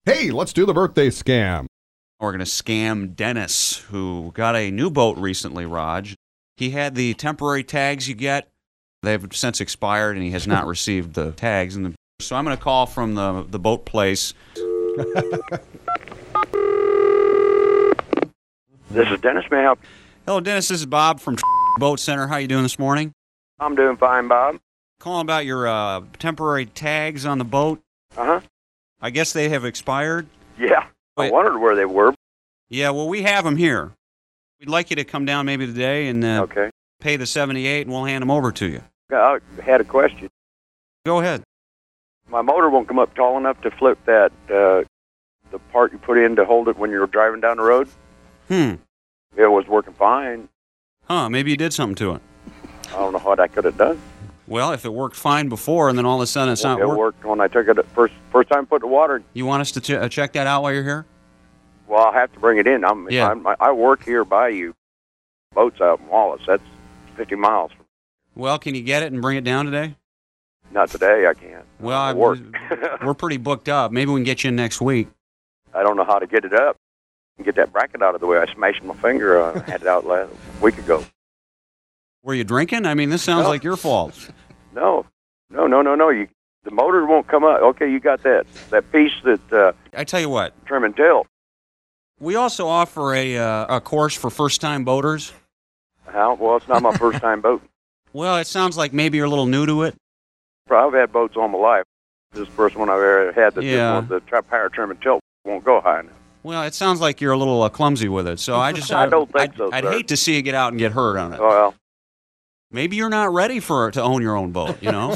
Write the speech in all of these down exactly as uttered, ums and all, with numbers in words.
Hey, let's do the birthday scam. We're going to scam Dennis, who got a new boat recently, Raj. He had the temporary tags you get. They've since expired, and he has not received the tags. And the, so I'm going to call from the, the boat place. This is Dennis. May I help? Hello, Dennis. This is Bob from Boat Center. How you doing this morning? I'm doing fine, Bob. Calling about your uh, temporary tags on the boat. Uh-huh. I guess they have expired. Yeah. Wait. I wondered where they were. Yeah, well, we have them here. We'd like you to come down maybe today and uh, Okay. pay the seventy-eight, and we'll hand them over to you. I had a question. Go ahead. My motor won't come up tall enough to flip that, uh, the part you put in to hold it when you're driving down the road. Hmm. It was working fine. Huh, maybe you did something to it. I don't know what I could have done. Well, if it worked fine before and then all of a sudden it's Well, not it working. worked when I took it first first time put the water in. You want us to ch- uh, check that out while you're here? Well, I'll have to bring it in. I'm, Yeah. I'm, I work here by you. Boats out in Wallace. That's fifty miles. Well, can you get it and bring it down today? Not today, I can't. Well, I I, work. we're pretty booked up. Maybe we can get you in next week. I don't know how to get it up. Get that bracket out of the way. I smashed my finger. I had it out last week ago. Were you drinking? I mean, this sounds No. like your fault. No, no, no, no, no. You, the motor won't come up. Okay, you got that that piece that uh, I tell you what, trim and tail. we also offer a, uh, a course for first-time boaters. How? Well, it's not my first time boating. Well, it sounds like maybe you're a little new to it. I've had boats all my life. This is the first one I've ever had that Yeah. this one, the tra- power trim and tilt won't go high enough. Well, it sounds like you're a little uh, clumsy with it. So I just I don't think I'd, so, I'd sir. hate to see you get out and get hurt on it. Well, Maybe you're not ready for to own your own boat, you know?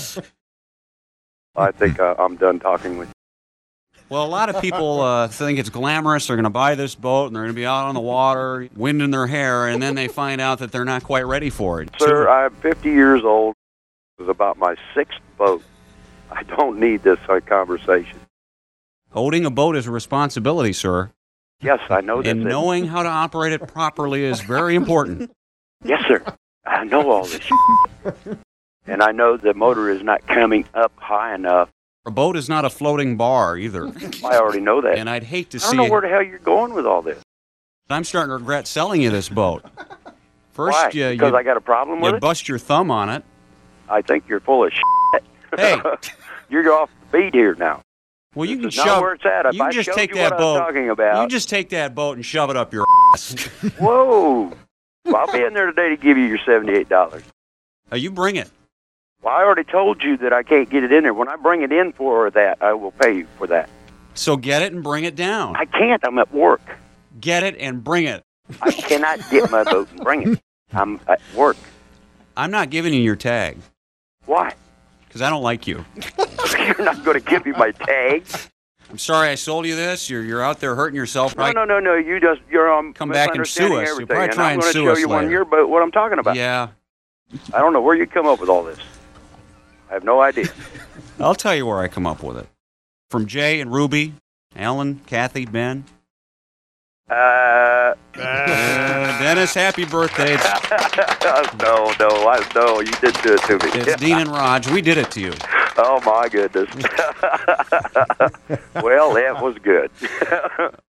I think uh, I'm done talking with you. Well, a lot of people uh, think it's glamorous. They're going to buy this boat, and they're going to be out on the water, wind in their hair, and then they find out that they're not quite ready for it. Sir, I'm fifty years old. It was about my sixth boat. I don't need this uh, conversation. Owning a boat is a responsibility, sir. Yes, I know that. And knowing how to operate it properly is very important. Yes, sir. I know all this. And I know the motor is not coming up high enough. A boat is not a floating bar, either. I already know that. And I'd hate to I don't see know it. where the hell you're going with all this. I'm starting to regret selling you this boat. First, Why? you, Because you, I got a problem with you it? bust your thumb on it. I think you're full of shit. Hey. You're off the beat here now. Well, you can This is not shove. where it's at. If You can I just showed take you that what boat. I'm talking about. You just take that boat and shove it up your ass. Whoa. Well, I'll be in there today to give you your seventy-eight dollars. Uh, you bring it. Well, I already told you that I can't get it in there. When I bring it in for that, I will pay you for that. So get it and bring it down. I can't. I'm at work. Get it and bring it. I cannot get my boat and bring it. I'm at work. I'm not giving you your tag Why? because I don't like you. You're not going to give me my tag. I'm sorry I sold you this. You're you're out there hurting yourself. No, Right? no, no, no. You just you're um, Come back and sue misunderstanding us. You'll everything. probably and try I'm and going to sue show us you on later. your boat what I'm talking about. Yeah. I don't know where you come up with all this. I have no idea. I'll tell you where I come up with it. From Jay and Ruby, Alan, Kathy, Ben. Uh, Uh, Dennis, happy birthday. It's, no, no, I, no. You didn't do it to me. it's Dean and Raj. We did it to you. Oh my goodness. Well, that was good.